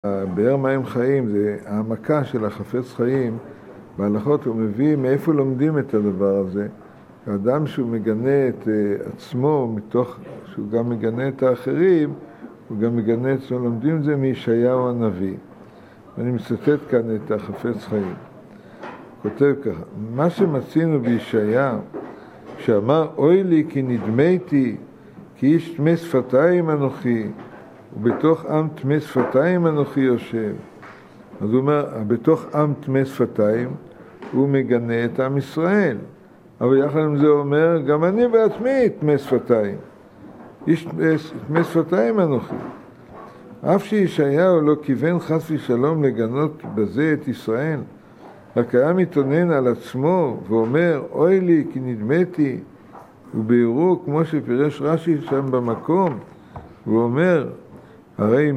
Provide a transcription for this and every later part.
באר מים חיים זה העמקה של החפץ חיים. בהלכות הוא מביא מאיפה לומדים את הדבר הזה. האדם שהוא מגנה את עצמו, מתוך שהוא גם מגנה את האחרים, הוא גם מגנה את עצמו. לומדים את זה מישעיהו הנביא. ואני מצטט כאן את החפץ חיים. כותב ככה, מה שמצינו בישעיהו, שאמר, אוי לי כי נדמתי, כי איש תמי שפתיים אנוכי, ובתוך עם תמי שפתיים אנוכי יושב. אז הוא אומר, בתוך עם תמי שפתיים, הוא מגנה את עם ישראל. אבל יחד עם זה הוא אומר, גם אני בעצמי תמי שפתיים. איש תמי שפתיים אנוכי. אף שישעיהו לא כיוון חס ושלום לגנות בזה את ישראל, רק היה מתאונן על עצמו ואומר, אוי לי כי נדמתי, ובהירו כמו שפירש רש"י שם במקום, הוא אומר, הרי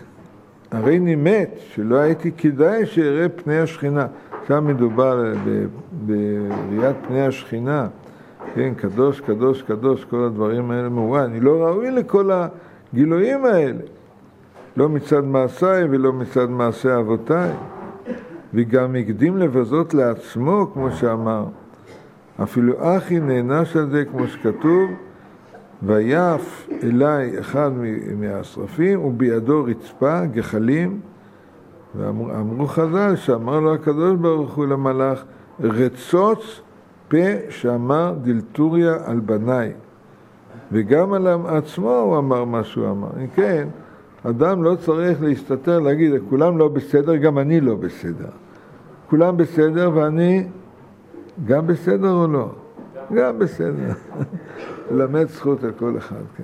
נימת שלא הייתי כדאי שיראה פני השכינה. שם מדובר בראיית פני השכינה, כן, קדוש, קדוש, קדוש, כל הדברים האלה מורה. אני לא ראוי לכל הגילויים האלה, לא מצד מעשיי ולא מצד מעשי אבותיי. וגם הקדים לבזות לעצמו, כמו שאמר, אפילו אחי נענש על זה, כמו שכתוב, ויף אליי אחד מהשרפים ובידו רצפה, גחלים, ואמרו חז"ל שאמר לו הקדוש ברוך הוא למלאך, רצוץ פה שאמר דלתוריה על בניי. וגם על עצמו הוא אמר מה שהוא אמר. כן, אדם לא צריך להסתתר, להגיד, כולם לא בסדר, גם אני לא בסדר. כולם בסדר ואני גם בסדר או לא? גם בסדר. למד זכות על כל אחד, כן.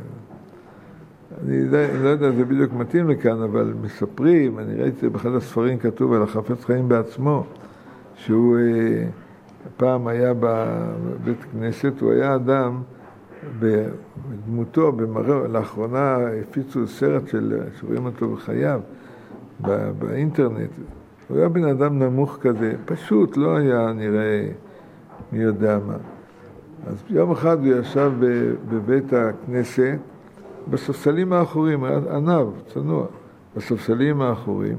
אני לא יודע, זה בדיוק מתאים לכאן, אבל מספרים, אני ראיתי באחד הספרים כתוב על החפץ חיים בעצמו, שהוא פעם היה בבית כנסת, הוא היה אדם בדמותו, במראה, לאחרונה הפיצו סרט שרואים אותו בחייו, באינטרנט. הוא היה בן אדם נמוך כזה, פשוט לא היה נראה מי יודע מה. אז יום אחד הוא ישב בבית הכנסת, בספסלים האחוריים, ענב, צנוע, בספסלים האחוריים,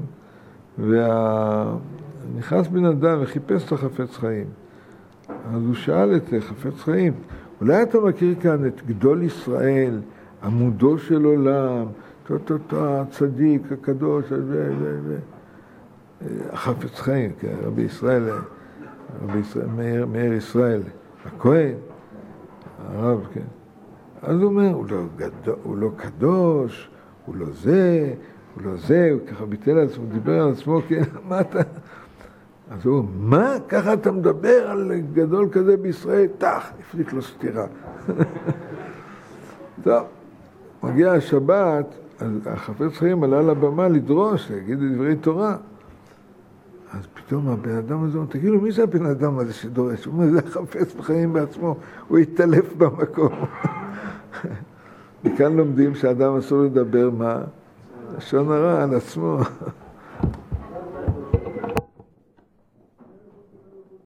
ונכנס בן אדם וחיפש את החפץ חיים. אז הוא שאל את חפץ חיים, אולי אתה מכיר כאן את גדול ישראל, עמודו של עולם, הצדיק, הקדוש, החפץ חיים, רבי ישראל, מאיר ישראל, הכהן, הרב, כן. אז הוא אומר, הוא לא קדוש, הוא לא זה, הוא ככה ביטל על עצמו, דיבר על עצמו, כן, מה אתה? אז הוא אומר, מה? ככה אתה מדבר על גדול כזה בישראל? הפליק לו סתירה. טוב, מגיע השבת, אז החפץ חיים עלה לבמה לדרוש, להגיד דברי תורה. אז פתאום הבן אדם הזה, תגידו, מי זה הבן אדם הזה שדורש? הוא אומר, זה החפץ חיים בעצמו, הוא התעלף במקום. וכאן לומדים שהאדם אסור לדבר מה? לשון הרע על עצמו.